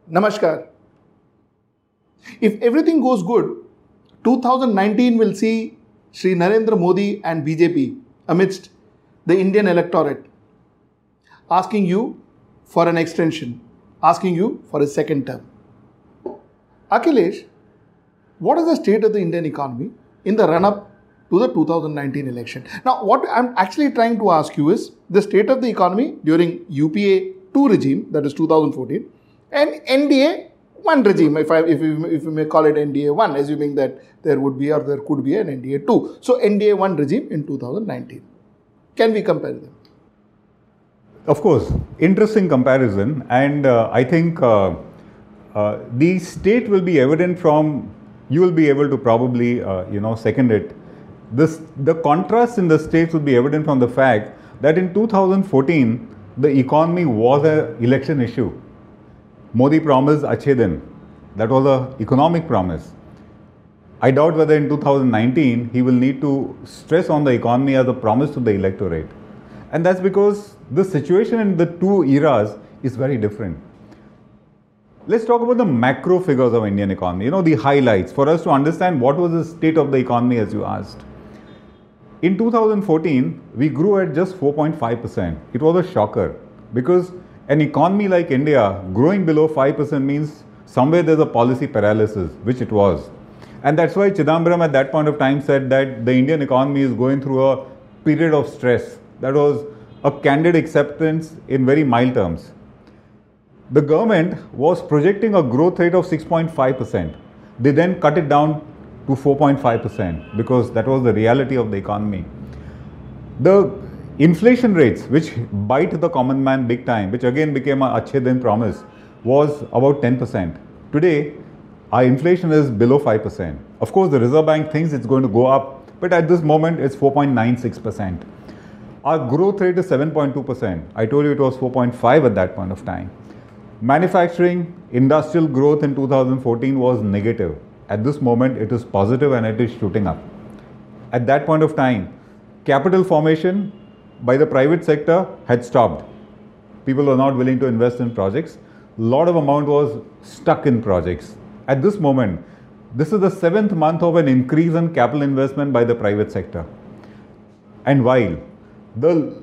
Namaskar. If everything goes good, 2019 will see Shri Narendra Modi and BJP amidst the Indian electorate asking you for an extension, asking you for a second term. Akhilesh, what is the state of the Indian economy in the run-up to the 2019 election? Now, what I'm actually trying to ask you is the state of the economy during UPA 2 regime, that is 2014, and NDA 1 regime, if you may call it NDA 1, assuming that there would be or there could be an NDA 2. So, NDA 1 regime in 2019. Can we compare them? Of course, interesting comparison, and I think the state will be evident from, you will be able to probably, second it. The contrast in the states will be evident from the fact that in 2014, the economy was an election issue. Modi promised Achhe Din. That was an economic promise. I doubt whether in 2019 he will need to stress on the economy as a promise to the electorate. And that's because the situation in the two eras is very different. Let's talk about the macro figures of Indian economy, the highlights for us to understand what was the state of the economy as you asked. In 2014, we grew at just 4.5%. It was a shocker because an economy like India growing below 5% means somewhere there's a policy paralysis, which it was. And that's why Chidambaram at that point of time said that the Indian economy is going through a period of stress. That was a candid acceptance in very mild terms. The government was projecting a growth rate of 6.5%. They then cut it down to 4.5% because that was the reality of the economy. The inflation rates, which bite the common man big time, which again became a Achhe Din promise, was about 10%. Today, our inflation is below 5%. Of course, the Reserve Bank thinks it's going to go up, but at this moment, it's 4.96%. Our growth rate is 7.2%. I told you it was 4.5 at that point of time. Manufacturing, industrial growth in 2014 was negative. At this moment, it is positive and it is shooting up. At that point of time, capital formation by the private sector had stopped. People were not willing to invest in projects. A lot of amount was stuck in projects. At this moment, this is the 7th month of an increase in capital investment by the private sector. And while the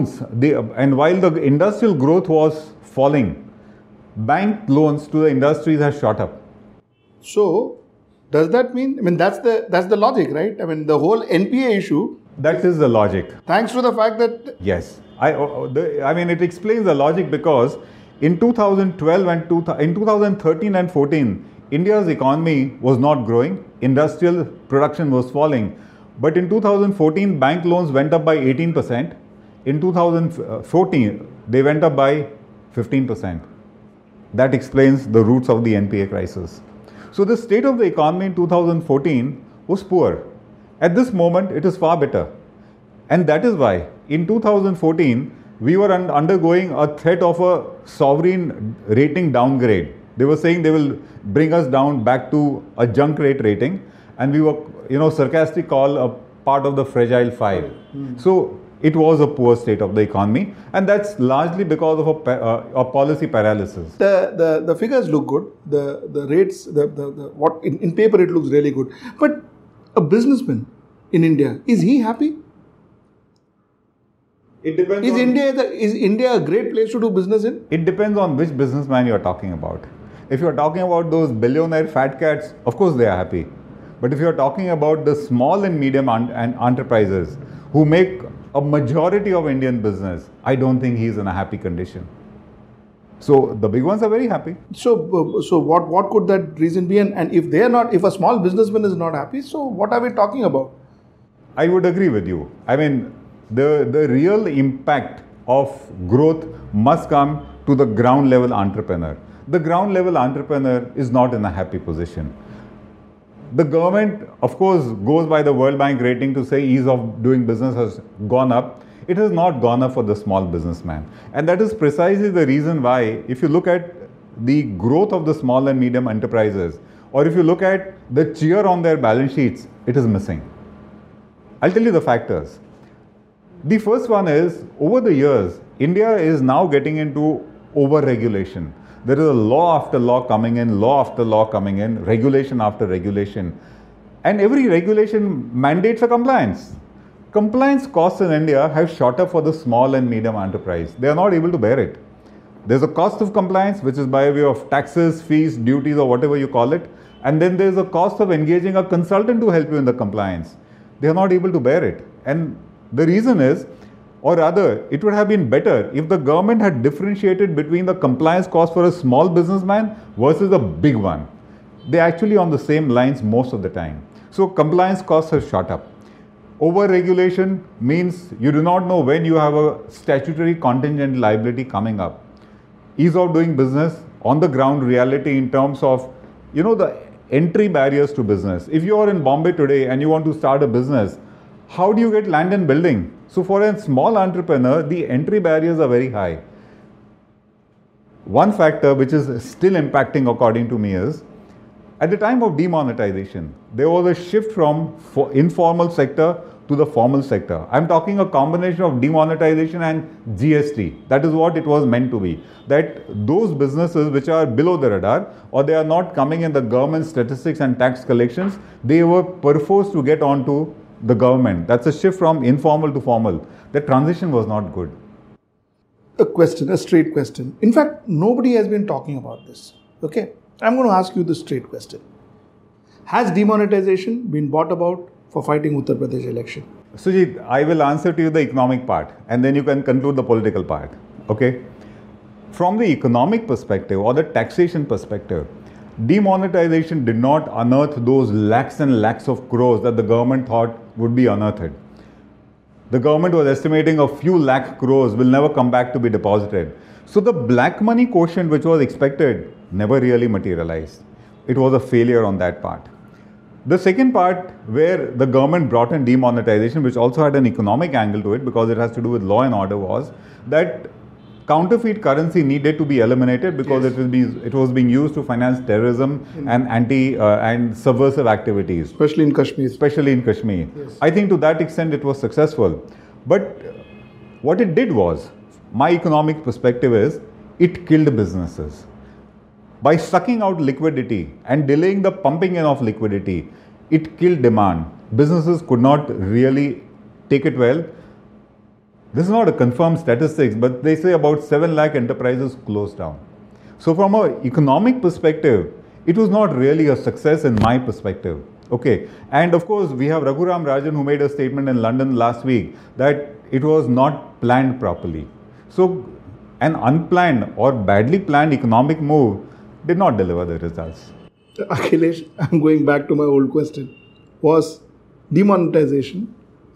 industrial growth was falling, bank loans to the industries have shot up. So, does that mean, that's the logic, right? The whole NPA issue. That is the logic. Thanks to the fact that... Yes. It explains the logic because in 2012 and in 2013 and 14, India's economy was not growing. Industrial production was falling. But in 2014, bank loans went up by 18%. In 2014, they went up by 15%. That explains the roots of the NPA crisis. So the state of the economy in 2014 was poor. At this moment, it is far better. And that is why in 2014, we were undergoing a threat of a sovereign rating downgrade. They were saying they will bring us down back to a junk rate rating. And we were, sarcastic call a part of the fragile five. So it was a poor state of the economy. And that's largely because of a policy paralysis. The figures look good. The rates, what in paper it looks really good. But a businessman in India, is he happy? It depends. Is India a great place to do business in? It depends on which businessman you are talking about. If you are talking about those billionaire fat cats, of course they are happy. But if you are talking about the small and medium enterprises who make a majority of Indian business, I don't think he is in a happy condition. So the big ones are very happy. So what could that reason be? And if they are not, if a small businessman is not happy, so what are we talking about? I would agree with you. The real impact of growth must come to the ground level entrepreneur. The ground level entrepreneur is not in a happy position. The government, of course, goes by the World Bank rating to say ease of doing business has gone up. It has not gone up for the small businessman. And that is precisely the reason why, if you look at the growth of the small and medium enterprises, or if you look at the cheer on their balance sheets, it is missing. I'll tell you the factors. The first one is, over the years, India is now getting into over-regulation. There is a law after law coming in, law after law coming in, regulation after regulation. And every regulation mandates a compliance. Compliance costs in India have shot up for the small and medium enterprise. They are not able to bear it. There's a cost of compliance, which is by way of taxes, fees, duties, or whatever you call it. And then there's a cost of engaging a consultant to help you in the compliance. They are not able to bear it. And the reason is, or rather, it would have been better if the government had differentiated between the compliance cost for a small businessman versus a big one. They're actually on the same lines most of the time. So compliance costs have shot up. Over-regulation means you do not know when you have a statutory contingent liability coming up. Ease of doing business, on the ground reality in terms of, the entry barriers to business. If you are in Bombay today and you want to start a business, how do you get land and building? So for a small entrepreneur, the entry barriers are very high. One factor which is still impacting according to me is, at the time of demonetization, there was a shift from informal sector to the formal sector. I'm talking a combination of demonetization and GST. That is what it was meant to be. That those businesses which are below the radar, or they are not coming in the government statistics and tax collections, they were perforced to get onto the government. That's a shift from informal to formal. The transition was not good. A straight question. In fact, nobody has been talking about this. Okay, I'm going to ask you the straight question. Has demonetization been brought about for fighting Uttar Pradesh election? Sujit, I will answer to you the economic part and then you can conclude the political part. Okay? From the economic perspective or the taxation perspective, demonetization did not unearth those lakhs and lakhs of crores that the government thought would be unearthed. The government was estimating a few lakh crores will never come back to be deposited. So the black money quotient which was expected never really materialized. It was a failure on that part. The second part where the government brought in demonetization, which also had an economic angle to it because it has to do with law and order, was that counterfeit currency needed to be eliminated because it was being used to finance terrorism and and subversive activities. Especially in Kashmir. Yes. I think to that extent it was successful. But what it did was, my economic perspective is, it killed businesses. By sucking out liquidity and delaying the pumping in of liquidity, it killed demand. Businesses could not really take it well. This is not a confirmed statistics, but they say about 7 lakh enterprises closed down. So from an economic perspective, it was not really a success in my perspective. Okay. And of course, we have Raghuram Rajan who made a statement in London last week that it was not planned properly. So an unplanned or badly planned economic move did not deliver the results. Akhilesh, I'm going back to my old question. Was demonetization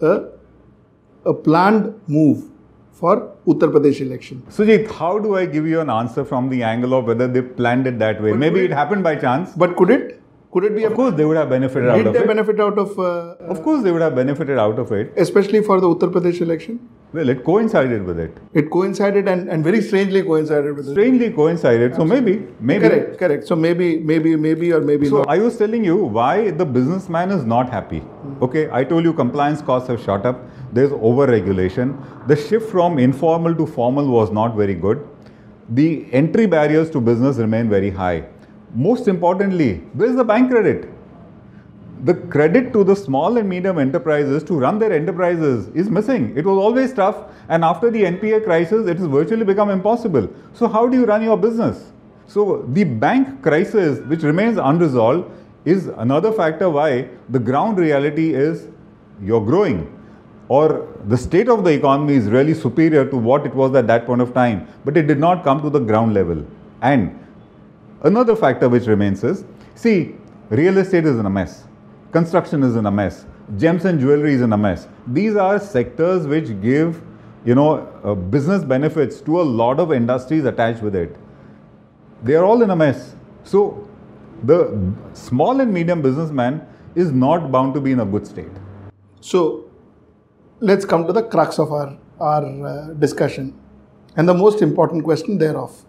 a planned move for Uttar Pradesh election? Sujit, how do I give you an answer from the angle of whether they planned it that way? But maybe it happened by chance. But could it? Could it be? Of course, they would have benefited out of it. Did they benefit out of? Of course, they would have benefited out of it. Especially for the Uttar Pradesh election? Well, it coincided with it. It coincided and very strangely coincided with it. Strangely coincided. Absolutely. So maybe. Correct. So maybe or maybe so not. So I was telling you why the businessman is not happy. Okay, I told you compliance costs have shot up. There's over-regulation. The shift from informal to formal was not very good. The entry barriers to business remain very high. Most importantly, where is the bank credit? The credit to the small and medium enterprises to run their enterprises is missing. It was always tough, and after the NPA crisis, it has virtually become impossible. So how do you run your business? So the bank crisis, which remains unresolved, is another factor why the ground reality is you're growing, or the state of the economy is really superior to what it was at that point of time, but it did not come to the ground level. And another factor which remains is, see, real estate is in a mess. Construction is in a mess. Gems and jewelry is in a mess. These are sectors which give, business benefits to a lot of industries attached with it. They are all in a mess. So the small and medium businessman is not bound to be in a good state. So let's come to the crux of our discussion and the most important question thereof.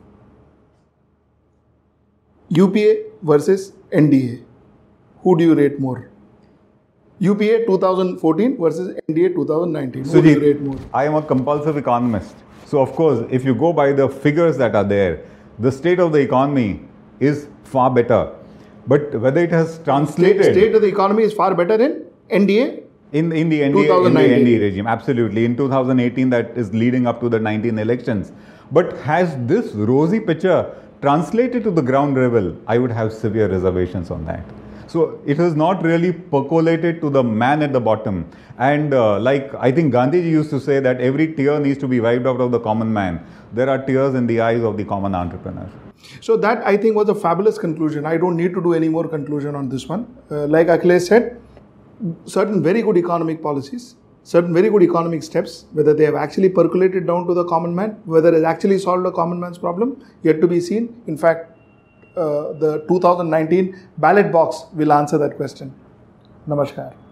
UPA versus NDA. Who do you rate more? UPA 2014 versus NDA 2019. Who do you rate more? I am a compulsive economist. So of course, if you go by the figures that are there, the state of the economy is far better. But whether it has translated... State of the economy is far better in NDA? In the NDA regime, absolutely. In 2018, that is leading up to the 19 elections. But has this rosy picture translated to the ground level? I would have severe reservations on that. So it has not really percolated to the man at the bottom. And like I think Gandhiji used to say that every tear needs to be wiped out of the common man. There are tears in the eyes of the common entrepreneur. So that I think was a fabulous conclusion. I don't need to do any more conclusion on this one. Like Akhilesh said, certain very good economic policies, certain very good economic steps, whether they have actually percolated down to the common man, whether it has actually solved the common man's problem, yet to be seen. In fact, the 2019 ballot box will answer that question. Namaskar.